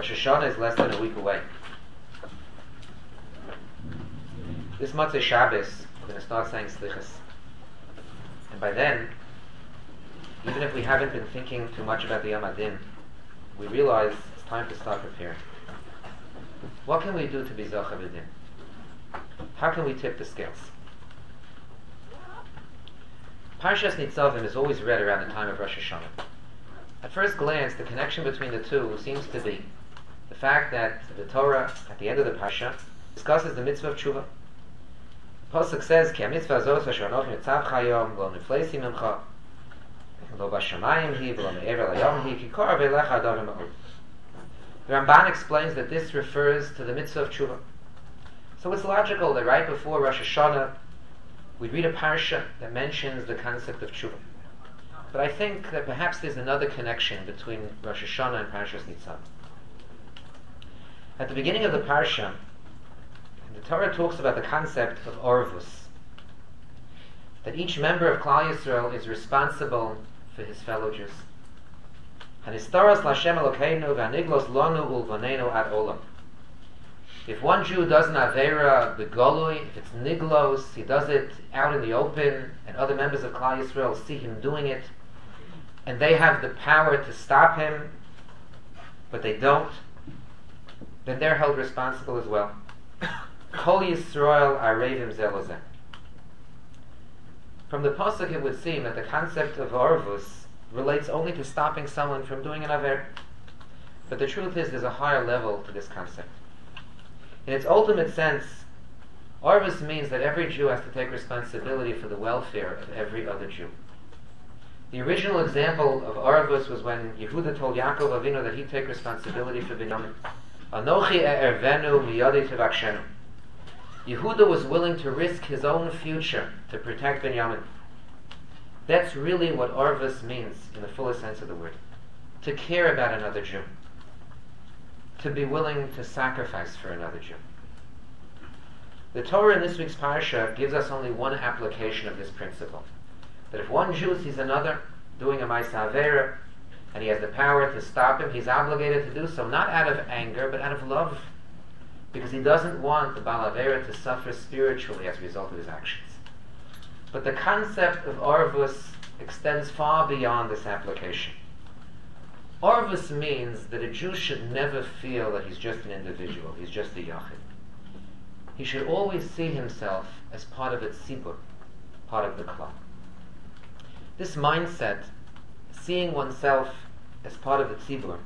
Rosh Hashanah is less than a week away. This Motzei Shabbos, we're going to start saying Slichas. And by then, even if we haven't been thinking too much about the Yom Adin, we realize it's time to start preparing. What can we do to be Zocha B'Din? How can we tip the scales? Parshas Nitzavim is always read around the time of Rosh Hashanah. At first glance, the connection between the two seems to be the fact that the Torah, at the end of the Parsha, discusses the mitzvah of tshuva. The Pasuk says, Ki ha-mitzvah azos asher anochi mitzavcha hayom, lo nifleisi mimcha, lo bashamayim hi, v'lo me'ever layom hi, ki kor v'elecha adavim ma'od. The Ramban explains that this refers to the mitzvah of tshuva. So it's logical that right before Rosh Hashanah, we read a parsha that mentions the concept of tshuva. But I think that perhaps there's another connection between Rosh Hashanah and Parshas Nitzavim. At the beginning of the parsha, the Torah talks about the concept of Orvus, that each member of Klal Yisrael is responsible for his fellow Jews. Hanistaros l'Hashem Elokeinu v'haniglos lanu ulvanenu ad olam. If one Jew does an Aveira begolui, if it's niglos, he does it out in the open, and other members of Klal Yisrael see him doing it, and they have the power to stop him, but they don't, then they're held responsible as well. Kol Yisrael arevim ze lo ze. From the pasuk, it would seem that the concept of Orvus relates only to stopping someone from doing an Aveira. But the truth is, there's a higher level to this concept. In its ultimate sense, Orvus means that every Jew has to take responsibility for the welfare of every other Jew. The original example of Orvus was when Yehuda told Yaakov Avinu that he'd take responsibility for Binyamin. Anochi e'ervenu miyadi tevakshenu. Yehuda was willing to risk his own future to protect Binyamin. That's really what Orvus means in the fullest sense of the word. To care about another Jew. To be willing to sacrifice for another Jew. The Torah in this week's parsha gives us only one application of this principle. That if one Jew sees another doing a Ma'aseh Aveira, and he has the power to stop him, he's obligated to do so, not out of anger, but out of love. Because he doesn't want the Baal Aveira to suffer spiritually as a result of his actions. But the concept of Orvus extends far beyond this application. Orvus means that a Jew should never feel that he's just an individual, he's just a yachid. He should always see himself as part of a tzibur, part of the klal. This mindset, seeing oneself as part of the tzibur,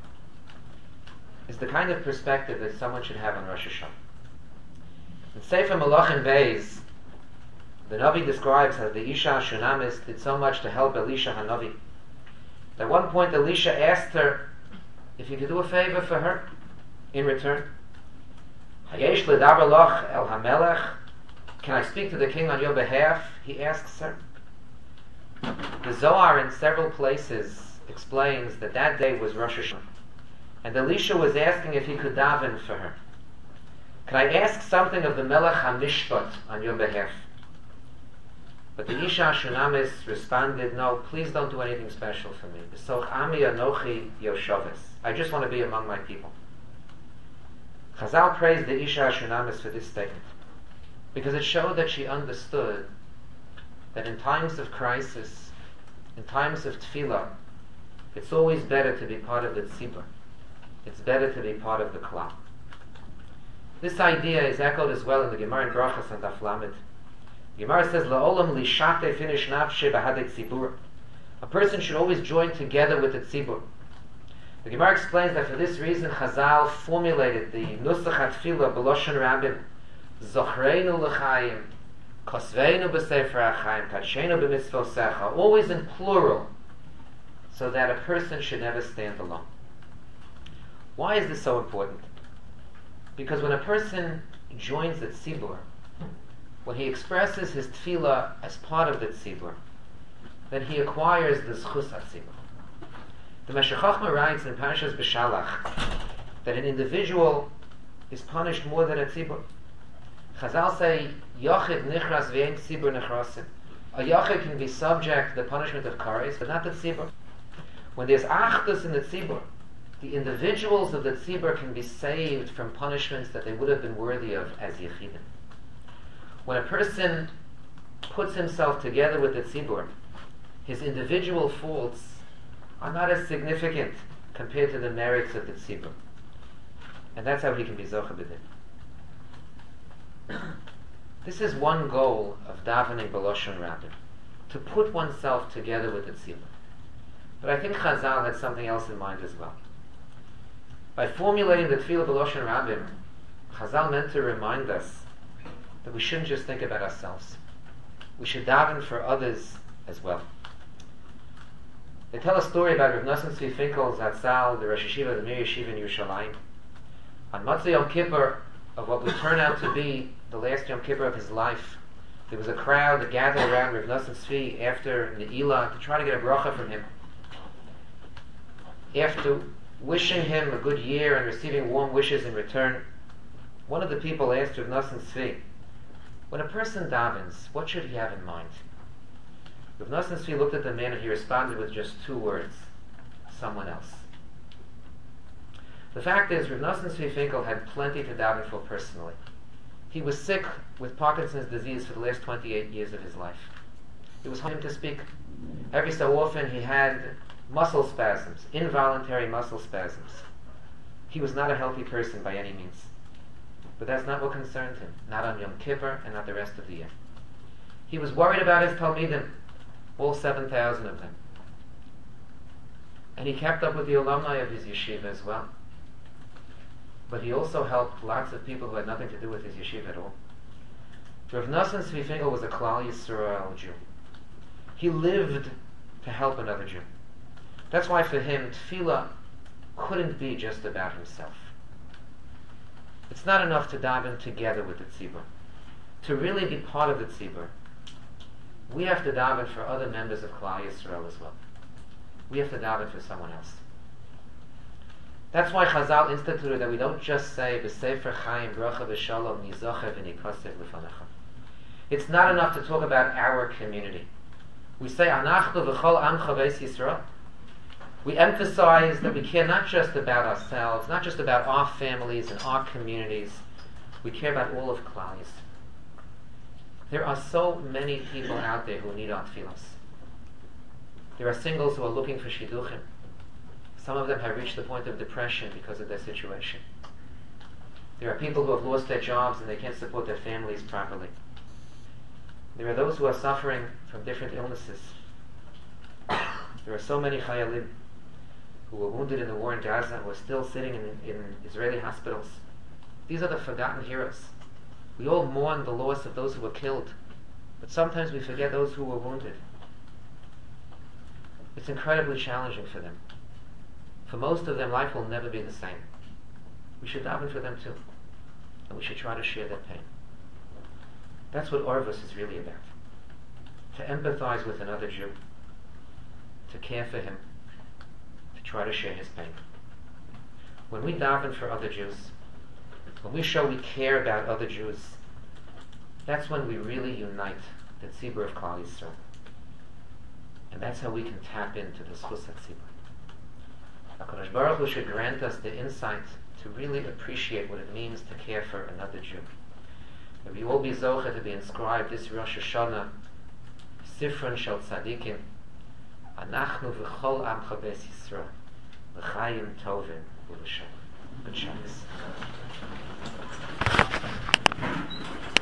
is the kind of perspective that someone should have on Rosh Hashanah. In Sefer Malachim Beis, the Navi describes how the Isha Shunamis did so much to help Elisha HaNavi. At one point, Elisha asked her if he could do a favor for her in return. Hayesh ledaber loch el hamelech. Can I speak to the king on your behalf? He asks her. The Zohar in several places explains that that day was Rosh Hashanah, and Elisha was asking if he could daven for her. Can I ask something of the Melech HaMishpat on your behalf? But the Isha Shunamis responded, no, please don't do anything special for me. B'soch ami anochi yoshavis. I just want to be among my people. Chazal praised the Isha Shunamis for this statement, because it showed that she understood that in times of crisis, in times of tefillah, it's always better to be part of the tzibur. It's better to be part of the klal. This idea is echoed as well in the Gemara in Brachas and Daf Lamed. Gemara says, "La'olam lishate finish nafshe b'hadei tzibur." A person should always join together with the tzibur. The Gemara explains that for this reason, Chazal formulated the nusach hatfilah b'loshen rabim, zochreinu l'chaim, kosveinu b'sefer ha'chaim, kadshenu b'mitzvosecha, always in plural, so that a person should never stand alone. Why is this so important? Because when a person joins the tzibur, when he expresses his tefillah as part of the tzibur, then he acquires the zchus hatzibur. The Meshech Chochmah writes in Parshas B'Shalach that an individual is punished more than a tzibur. Chazal say, Yochid nichras v'ein tzibur nichrasim. A yochid can be subject to the punishment of kares, but not the tzibur. When there's achdus in the tzibur, the individuals of the tzibur can be saved from punishments that they would have been worthy of as yechidim. When a person puts himself together with the tzibur, his individual faults are not as significant compared to the merits of the tzibur. And that's how he can be zocha b'din. This is one goal of davening b'loshen rabim, to put oneself together with the tzibur. But I think Chazal had something else in mind as well. By formulating the tefillah b'loshen rabim, Chazal meant to remind us that we shouldn't just think about ourselves. We should daven for others as well. They tell a story about Rav Nosson Tzvi Finkel Zatzal, the Rosh Yeshiva, the Mir Yeshiva in Yerushalayim. On Motzei Yom Kippur, of what would turn out to be the last Yom Kippur of his life, there was a crowd that gathered around Rav Nosson Tzvi after Ne'ilah to try to get a bracha from him. After wishing him a good year and receiving warm wishes in return, one of the people asked Rav Nosson Tzvi, when a person davens, what should he have in mind? Rav Nosson Tzvi looked at the man and he responded with just two words: someone else. The fact is, Rav Nosson Tzvi Finkel had plenty to daven for personally. He was sick with Parkinson's disease for the last 28 years of his life. It was hard for him to speak. Every so often he had muscle spasms, involuntary muscle spasms. He was not a healthy person by any means. But that's not what concerned him, not on Yom Kippur and not the rest of the year. He was worried about his Talmidim, all 7,000 of them. And he kept up with the alumni of his yeshiva as well. But he also helped lots of people who had nothing to do with his yeshiva at all. Rav Nosson Tzvi Finkel was a Klal Yisrael Jew. He lived to help another Jew. That's why for him, tefillah couldn't be just about himself. It's not enough to daven together with the tzibur. To really be part of the tzibur, we have to daven for other members of Klal Yisrael as well. We have to daven for someone else. That's why Chazal instituted that we don't just say B'Sefer Chaim Bracha V'Shalom Nizocher V'Nikosev L'Fanecha. It's not enough to talk about our community. We say Anachnu V'Chol Amcha Beis Yisrael. We emphasize that we care not just about ourselves, not just about our families and our communities. We care about all of Klal Yisrael. There are so many people out there who need our tefillos. There are singles who are looking for shidduchim. Some of them have reached the point of depression because of their situation. There are people who have lost their jobs and they can't support their families properly. There are those who are suffering from different illnesses. There are so many chayalim who were wounded in the war in Gaza and who are still sitting in Israeli hospitals. These are the forgotten heroes. We all mourn the loss of those who were killed, but sometimes we forget those who were wounded. It's incredibly challenging for them. For most of them, life will never be the same. We should daven for them too, and we should try to share their pain. That's what Orvus is really about. To empathize with another Jew, to care for him, to try to share his pain. When we daven for other Jews, when we show we care about other Jews, that's when we really unite the tzibur of Klal Yisrael. And that's how we can tap into the schus HaTzibur. HaKadosh Baruch Hu should grant us the insight to really appreciate what it means to care for another Jew. That we all be zocher to be inscribed this Rosh Hashanah, Sifron Shel Tzadikim, Anachnu V'chol Amcha Beis Yisrael, L'chaim Tovim U'L'Shalom. Good Shabbos.